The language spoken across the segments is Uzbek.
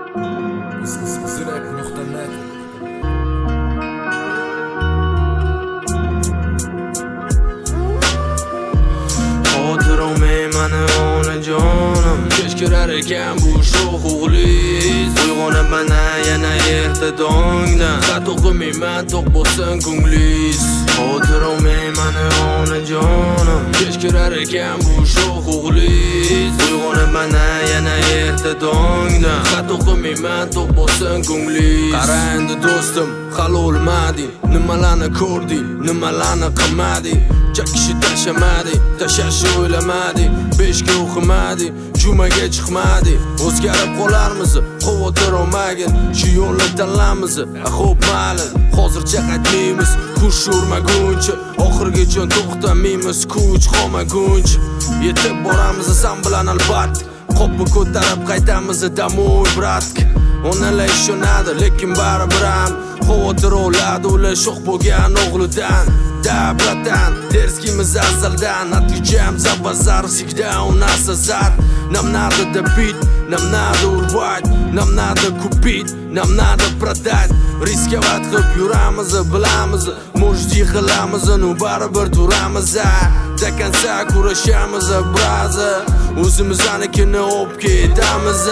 Zrep.net Xotiram mani onajonim kech kirar ekan bu sho'x o'g'liz uyg'onib mana yana erta tongdan xat o'qimayman to'q bo'lsin ko'nglingiz Xotiram mani onajonim kech kirar ekan bu sho'x o'g'liz uyg'onib mana yana erta tongdan xat o'qimayman to'q bo'lsin ko'nglingiz Qara endi do'stim hali o'lmading nimalarni ko'rding nimalarni qilmading kishi tashamading tashashni o'ylamading 5 ga o'qimading jumaga chiqmading o'zgarib qolarmiz xavotir olmagin shu yo'lni tanlaymiz xo'p mayli hozircha qaytmaymiz kuch urmaguncha oxirigacha to'xtamaymiz kuch qolmaguncha yetib boramiz san bilan albatta qopni ko'tarib qaytamiz домой bratка onalar ishonadi lekin baribir ham xavotir oladi ular sho'x bo'lgan o'g'lidan Да, братан, дерзкими азалдан Отвечаем за базар, всегда у нас азарт Нам надо добить, нам надо урвать Нам надо купить, нам надо продать Рисковать qilib yuramiz, bilamiz Может yiqilamiz, но baribir turamiz До конца kurashamiz, braza O'zimiznikini olib ketamiz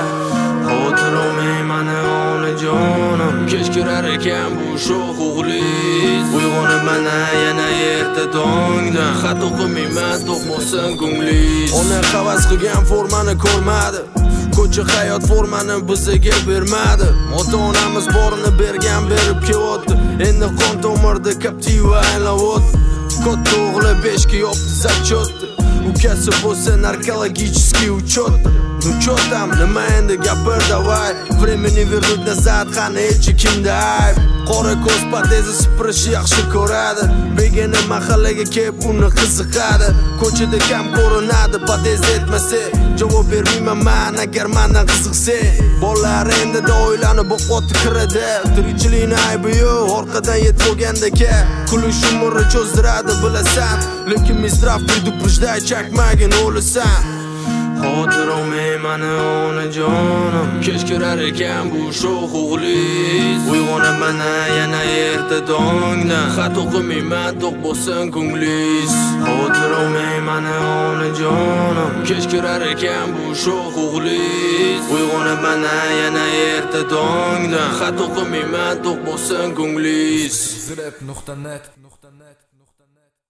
Xotiram mani onajonim kech kirar ekan bu sho'x o'g'liz uyg'onib mana yana erta tongdan xat o'qimayman to'q bo'lsin ko'nglingiz ona havas qilgan formani ko'rmadi ko'cha hayot formani bizga bermadi ota-onamiz borini bergan berib kelyapti endi qon tomirda Captiva aylanayapti katta o'g'li 5 ga yopdi zachotni ukasi bo'lsa narkологический учетda Ну чё там, nima endi gapir давай Времени вернуть назад, qani hech kimda ayb Qora ko'z potezi sipirishni yaxshi ko'radi Begona mahallaga kelib uni qiziqadi Ko'chada kam ko'rinadi, potez etmasa Javob bermayman man agar mendan qiziqsa Bolalar endi oilani boqoti kiradi Tirikchilikni aybi yo'q, orqadan yetib bo'lganda ke Kulish umrni cho'zdiradi bilasan Lekin misraf предупреждай, chakmagin o'lasan Xotiram mani onajonim kech kirar ekan bu sho'x o'g'liz uyg'onib mana yana erta tongdan xat o'qimayman to'q bo'lsin ko'nglingiz Xotiram mani onajonim kech kirar ekan bu sho'x o'g'liz uyg'onib mana yana erta tongdan xat o'qimayman to'q bo'lsin ko'nglingiz Zrep.net